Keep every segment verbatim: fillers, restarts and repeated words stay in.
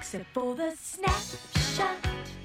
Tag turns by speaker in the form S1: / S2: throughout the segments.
S1: except for the snapshot.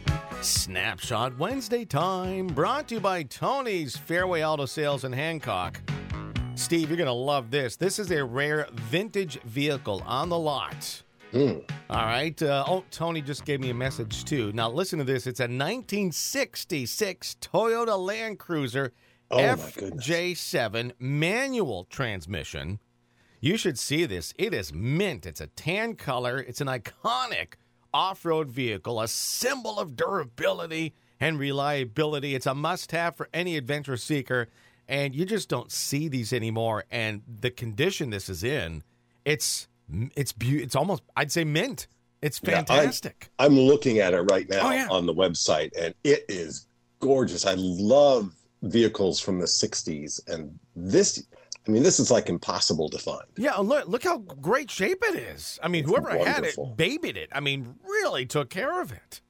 S2: Snapshot Wednesday time, brought to you by Tony's Fairway Auto Sales in Hancock. Steve, you're going to love this. This is a rare vintage vehicle on the lot.
S3: Mm.
S2: All right. Uh, oh, Tony just gave me a message, too. Now, listen to this. It's a nineteen sixty-six Toyota Land Cruiser
S3: Oh, my
S2: F
S3: goodness.
S2: J seven manual transmission. You should see this. It is mint. It's a tan color. It's an iconic off-road vehicle, a symbol of durability and reliability. It's a must-have for any adventure seeker, and you just don't see these anymore. And the condition this is in, it's it's be- it's almost, I'd say, mint. It's
S3: Yeah, I-
S2: fantastic.
S3: I'm looking at it right now
S2: Oh, yeah.
S3: on the website, and it is gorgeous. I love vehicles from the sixties, and this, I mean, this is like impossible to find.
S2: Yeah, look look how great shape it is. I mean,
S3: It's
S2: whoever had
S3: wonderful.
S2: it, babied it. I mean, really took care of it.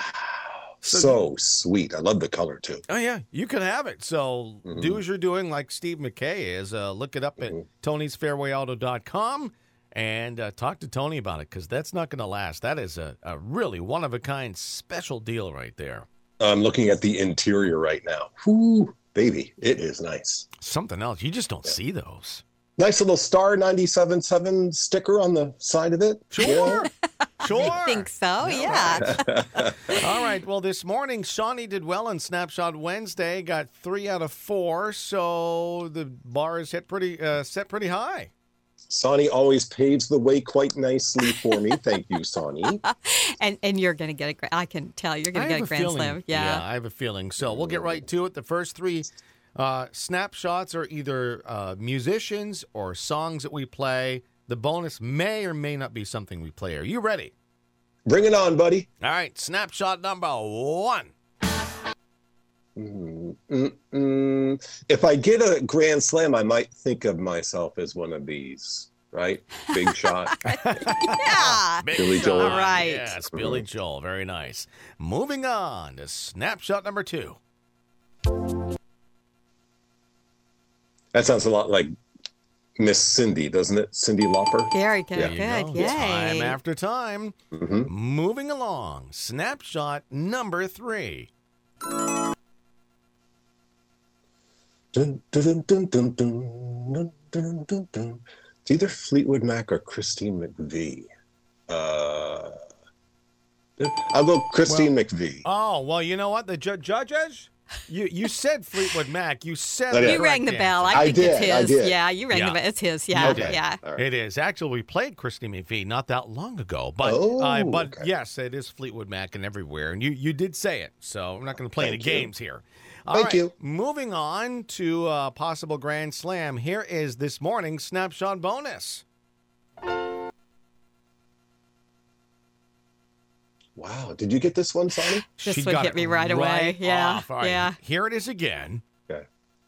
S2: So-
S3: So, sweet. I love the color too.
S2: Oh, yeah, you could have it. So
S3: Mhm.
S2: do as you're doing like Steve McKay is. Uh, look it up at
S3: Mhm.
S2: tonys fairway auto dot com and uh, talk to Tony about it, because that's not going to last. That is a, a really one-of-a-kind special deal right there.
S3: I'm looking at the interior right now. Whoo, baby, it is nice.
S2: Something else. You just don't see those.
S3: Nice little Star ninety-seven point seven sticker on the side of it.
S2: Sure. Sure.
S4: I think so, yeah.
S2: All right. Well, this morning, Shawnee did well on Snapshot Wednesday, got three out of four, so the bar is hit pretty, uh, set pretty high.
S3: Sonny always paves the way quite nicely for me. Thank you, Sonny.
S4: and and you're going to get a grand, I can tell you're going
S2: I
S4: to
S2: have
S4: get a
S2: a
S4: grand
S2: feeling,
S4: slam. Yeah.
S2: I have a feeling. So we'll get right to it. The first three uh, snapshots are either uh, musicians or songs that we play. The bonus may or may not be something we play. Are you ready?
S3: Bring it on, buddy.
S2: All right. Snapshot number one.
S3: Mm, mm, mm. If I get a grand slam, I might think of myself as one of these, right? Big shot.
S4: Yeah.
S2: Big
S3: Billy
S2: shot.
S3: Joel.
S4: All right.
S2: Yes, Billy Joel. Very nice. Moving on to snapshot number two.
S3: That sounds a lot like Miss Cindy, doesn't it? Cyndi Lauper.
S4: Very good.
S2: There you
S4: Good.
S2: go.
S4: Yay.
S2: Time after time.
S3: hmm
S2: Moving along. Snapshot number three.
S3: Dun, dun, dun, dun, dun, dun, dun, dun, dun. It's either Fleetwood Mac or Christine McVie. Uh, I'll go Christine McVie.
S2: Oh, well, you know what? The ju- judges? You you said Fleetwood Mac. You said
S3: I
S2: the
S3: did.
S4: You rang the
S2: correct
S4: bell. I,
S3: I
S4: think
S3: did,
S4: it's
S3: I
S4: his.
S3: did.
S4: Yeah, you rang
S2: Yeah.
S4: the bell. It's his. Yeah.
S3: Okay.
S4: Yeah.
S3: All right.
S2: It is. Actually, we played Christine McVie not that long ago. But
S3: Oh,
S2: uh, but
S3: okay.
S2: yes, it is Fleetwood Mac and everywhere. And you, you did say it. So I'm not going to play any
S3: Thank you.
S2: games here. All
S3: Thank
S2: right,
S3: you.
S2: Moving on to uh, possible Grand Slam. Here is this morning's Snapshot bonus.
S3: Wow. Did you get this one, Sonny?
S4: This
S2: She
S4: would
S2: got
S4: hit
S2: it
S4: me right away. Yeah,
S2: off. All right,
S4: yeah.
S2: Here it is again.
S3: Okay.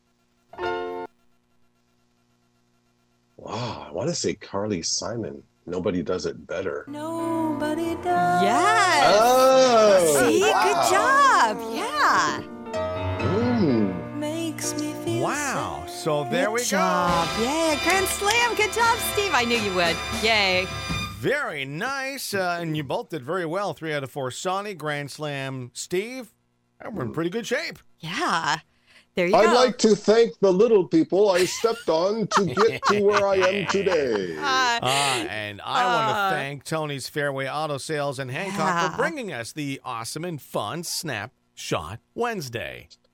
S3: Wow. I want to say Carly Simon. Nobody does it better.
S1: Nobody does.
S4: Yes.
S3: Oh,
S4: See,
S3: wow.
S4: good job. Yeah.
S3: Mm.
S1: Makes me feel
S2: Wow.
S1: sad.
S2: So there
S4: good
S2: we
S4: job.
S2: go.
S4: Yay, grand slam. Good job, Steve. I knew you would. Yay.
S2: Very nice. Uh, and you both did very well. Three out of four. Sonny, Grand Slam. Steve, uh, we're in pretty good shape.
S4: Yeah. There you
S3: I'd
S4: go.
S3: like to thank the little people I stepped on to get to where I am today.
S4: Uh,
S2: Uh, and I want
S4: Uh,
S2: to thank Tony's Fairway Auto Sales in Hancock
S4: Yeah.
S2: for bringing us the awesome and fun Snapshot Wednesday.